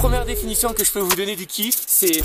première définition que je peux vous donner du kiff, c'est...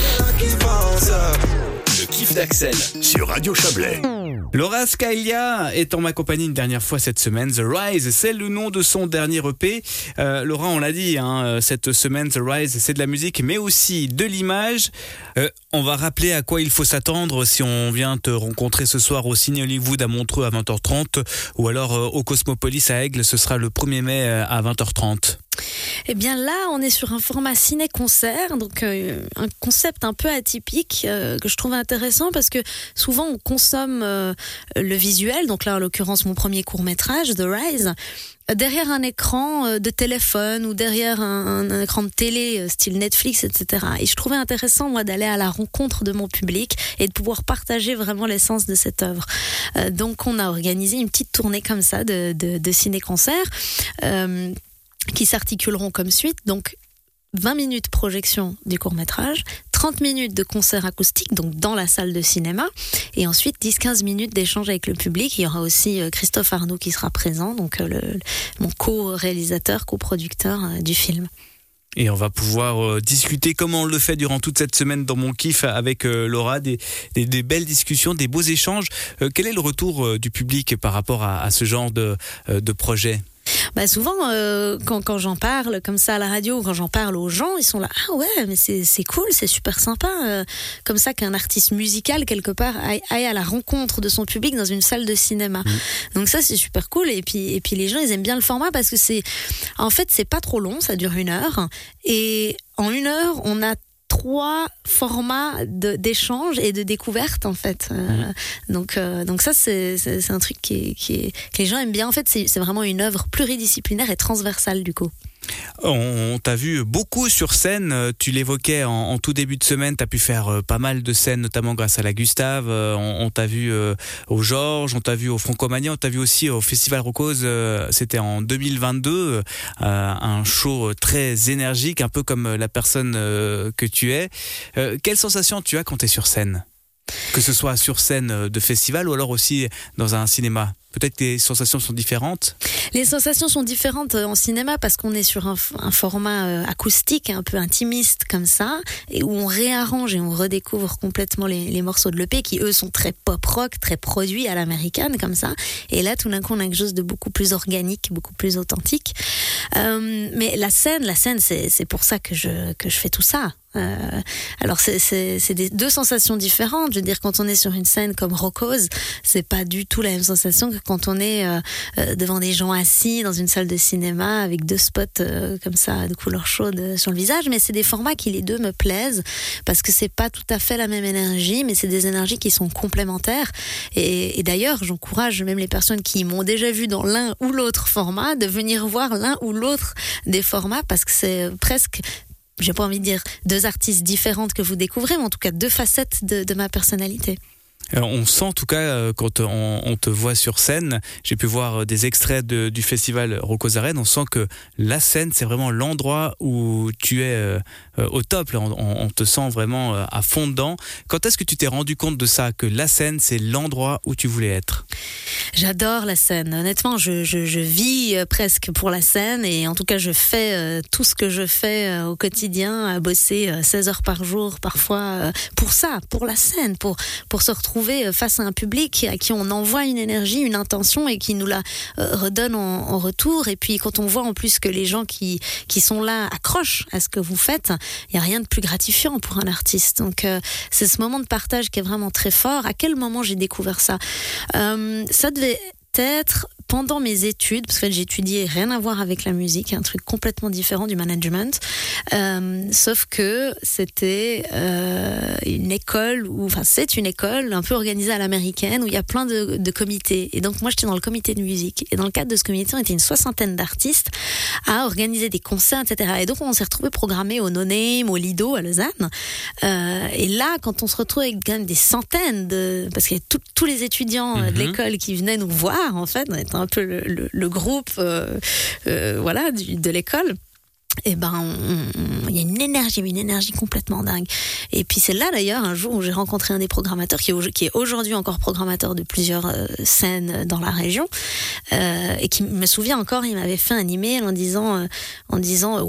Le kiff d'Axel sur Radio Chablais. Laura Scalia est en ma compagnie une dernière fois cette semaine. The Rise, c'est le nom de son dernier EP. Laura, on l'a dit, cette semaine, The Rise, c'est de la musique, mais aussi de l'image. On va rappeler à quoi il faut s'attendre si on vient te rencontrer ce soir au Ciné Hollywood à Montreux à 20h30 ou alors au Cosmopolis à Aigle, ce sera le 1er mai à 20h30. Eh bien là, on est sur un format ciné-concert, donc un concept un peu atypique que je trouve intéressant parce que souvent on consomme le visuel, donc là en l'occurrence mon premier court-métrage, The Rise, derrière un écran de téléphone ou derrière un écran de télé style Netflix, etc. Et je trouvais intéressant moi d'aller à la rencontre de mon public et de pouvoir partager vraiment l'essence de cette œuvre. Donc on a organisé une petite tournée comme ça de ciné-concert qui s'articuleront comme suite, donc 20 minutes projection du court-métrage, 30 minutes de concert acoustique, donc dans la salle de cinéma, et ensuite 10-15 minutes d'échange avec le public. Il y aura aussi Christophe Arnoux qui sera présent, donc mon co-réalisateur, co-producteur du film. Et on va pouvoir discuter comme on le fait durant toute cette semaine dans mon kiff avec Laura, des belles discussions, des beaux échanges. Quel est le retour du public par rapport à ce genre de projet ? Souvent, quand j'en parle comme ça à la radio ou quand j'en parle aux gens, ils sont là, ah ouais, mais c'est cool, c'est super sympa, comme ça qu'un artiste musical quelque part aille à la rencontre de son public dans une salle de cinéma. Donc ça c'est super cool et puis les gens ils aiment bien le format parce que c'est pas trop long, ça dure 1 heure et en 1 heure on a 3 formats d'échange et de découverte en fait. Donc ça c'est un truc que les gens aiment bien. En fait c'est vraiment une œuvre pluridisciplinaire et transversale du coup. On t'a vu beaucoup sur scène, tu l'évoquais en tout début de semaine, tu as pu faire pas mal de scènes, notamment grâce à la Gustave, on t'a vu au Georges, on t'a vu au Francomania, on t'a vu aussi au Festival Rocose, c'était en 2022, un show très énergique, un peu comme la personne que tu es. Quelle sensation tu as quand tu es sur scène ? Que ce soit sur scène de festival ou alors aussi dans un cinéma ? Peut-être que les sensations sont différentes. Les sensations sont différentes en cinéma parce qu'on est sur un format acoustique, un peu intimiste comme ça, et où on réarrange et on redécouvre complètement les morceaux de l'EP qui eux sont très pop-rock, très produits à l'américaine comme ça. Et là, tout d'un coup, on a quelque chose de beaucoup plus organique, beaucoup plus authentique. Mais la scène, c'est pour ça que je fais tout ça. Alors c'est deux sensations différentes. Je veux dire, quand on est sur une scène comme Rocose, c'est pas du tout la même sensation que quand on est devant des gens assis dans une salle de cinéma avec 2 spots comme ça de couleur chaude sur le visage. Mais c'est des formats qui les deux me plaisent parce que c'est pas tout à fait la même énergie, mais c'est des énergies qui sont complémentaires. Et d'ailleurs, j'encourage même les personnes qui m'ont déjà vu dans l'un ou l'autre format de venir voir l'un ou l'autre des formats parce que c'est presque, j'ai pas envie de dire 2 artistes différentes que vous découvrez, mais en tout cas 2 facettes de ma personnalité. On sent en tout cas quand on te voit sur scène, j'ai pu voir des extraits du festival Rocose Arène, on sent que la scène c'est vraiment l'endroit où tu es au top, là, on te sent vraiment à fond dedans. Quand est-ce que tu t'es rendu compte de ça, que la scène c'est l'endroit où tu voulais être ? J'adore la scène, honnêtement je vis presque pour la scène et en tout cas je fais tout ce que je fais au quotidien, à bosser 16 heures par jour parfois pour ça, pour la scène, pour se retrouver face à un public à qui on envoie une énergie, une intention et qui nous la redonne en retour. Et puis quand on voit en plus que les gens qui sont là accrochent à ce que vous faites, il n'y a rien de plus gratifiant pour un artiste. Donc c'est ce moment de partage qui est vraiment très fort. À quel moment j'ai découvert ça ? Ça devait être pendant mes études, parce que j'ai étudié rien à voir avec la musique, un truc complètement différent du management, sauf que c'était une école, c'est une école un peu organisée à l'américaine où il y a plein de comités. Et donc moi j'étais dans le comité de musique. Et dans le cadre de ce comité, on était une 60aine d'artistes à organiser des concerts, etc. Et donc on s'est retrouvés programmés au No Name, au Lido, à Lausanne. Et là, quand on se retrouve avec quand même des centaines parce qu'il y a tous les étudiants de l'école qui venaient nous voir, en fait, on était un peu le groupe de l'école. Et il y a une énergie complètement dingue. Et puis c'est là d'ailleurs un jour où j'ai rencontré un des programmateurs qui est aujourd'hui encore programmateur de plusieurs scènes dans la région, et qui me souvient encore, il m'avait fait un email en disant waouh,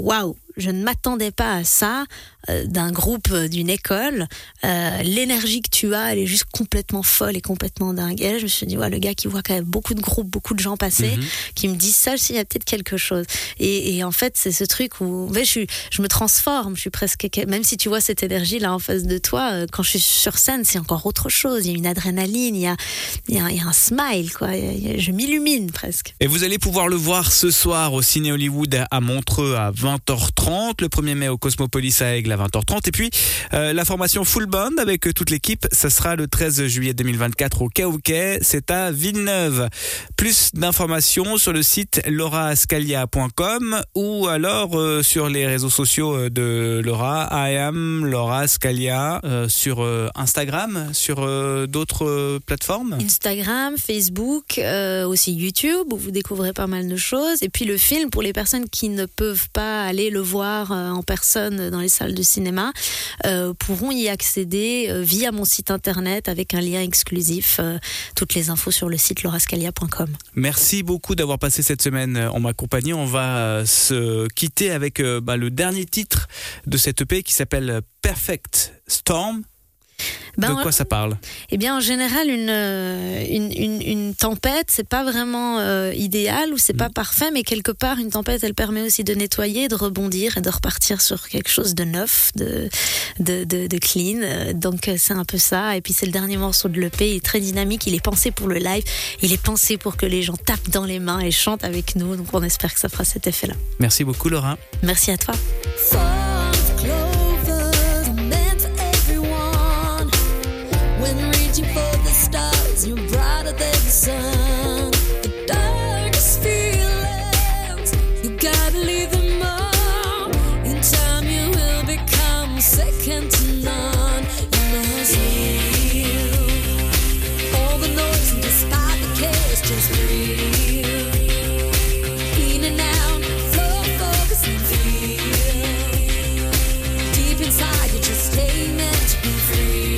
je ne m'attendais pas à ça d'un groupe, d'une école. L'énergie que tu as, elle est juste complètement folle et complètement dingue. Et là, je me suis dit, le gars qui voit quand même beaucoup de groupes, beaucoup de gens passer, qui me disent ça, il y a peut-être quelque chose. Et en fait, c'est ce truc où je me transforme, je suis presque, même si tu vois cette énergie là en face de toi, quand je suis sur scène, c'est encore autre chose. Il y a une adrénaline, il y a un smile, quoi. Je m'illumine presque. Et vous allez pouvoir le voir ce soir au Ciné Hollywood à Montreux à 20h30, le 1er mai au Cosmopolis à Aigle à 20h30, et puis la formation Full Band avec toute l'équipe, ça sera le 13 juillet 2024 au Caouquet, c'est à Villeneuve. Plus d'informations sur le site laurascalia.com ou alors sur les réseaux sociaux de Laura, I am Laura Scalia, sur Instagram, sur d'autres plateformes. Instagram, Facebook, aussi YouTube, où vous découvrez pas mal de choses. Et puis le film, pour les personnes qui ne peuvent pas aller le voir en personne dans les salles de cinéma, pourront y accéder via mon site internet avec un lien exclusif. Toutes les infos sur le site laurascalia.com. Merci beaucoup d'avoir passé cette semaine en ma compagnie. On va se quitter avec le dernier titre de cette EP qui s'appelle Perfect Storm. De quoi ça parle ? Eh bien, en général, une tempête, c'est pas vraiment idéal ou c'est pas parfait, mais quelque part, une tempête, elle permet aussi de nettoyer, de rebondir et de repartir sur quelque chose de neuf, de clean. Donc, c'est un peu ça. Et puis, c'est le dernier morceau de l'EP. Il est très dynamique. Il est pensé pour le live. Il est pensé pour que les gens tapent dans les mains et chantent avec nous. Donc, on espère que ça fera cet effet-là. Merci beaucoup, Laura. Merci à toi. You're brighter than the sun. The darkest feelings, you gotta leave them all. In time you will become second to none. You must heal all the noise and despite the chaos, just breathe. In and out, flow, focus and feel. Deep inside you just stay meant to be free.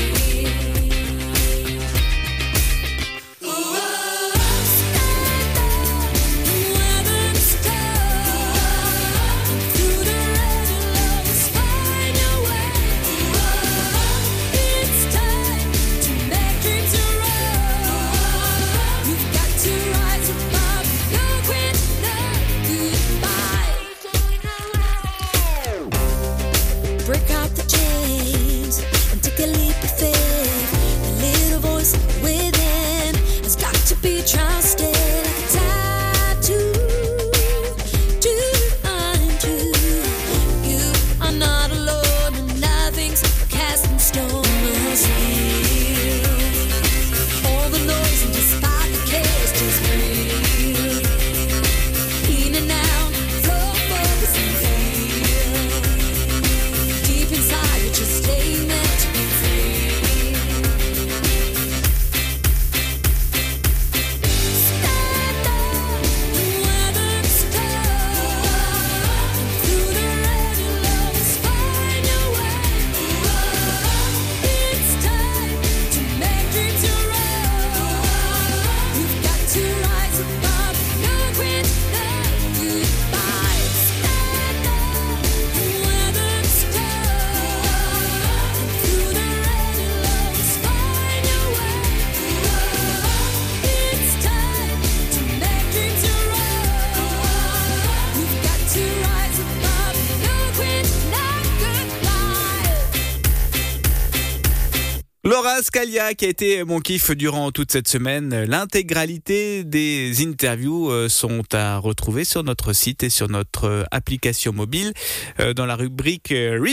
Break out the chains and take a leap of faith. The little voice within has got to be trusted like a tattoo to find you. You are not alone and nothing's cast in stone. Must heal all the noise and despite the chaos, just breathe. In and out, flow, focus and feel. Deep inside you just stay meant to be free. Stand up and weather the storm. Through the rain you'll always find your way. It's time to make dreams your own. You've got to rise above, no quit, no goodbye. Stand up and weather the storm. Through the rain you'll always find your way. It's time to make dreams your own. You've got to rise above, no quit, no goodbye. Laura Scalia qui a été mon kiff durant toute cette semaine. L'intégralité des interviews sont à retrouver sur notre site et sur notre application mobile dans la rubrique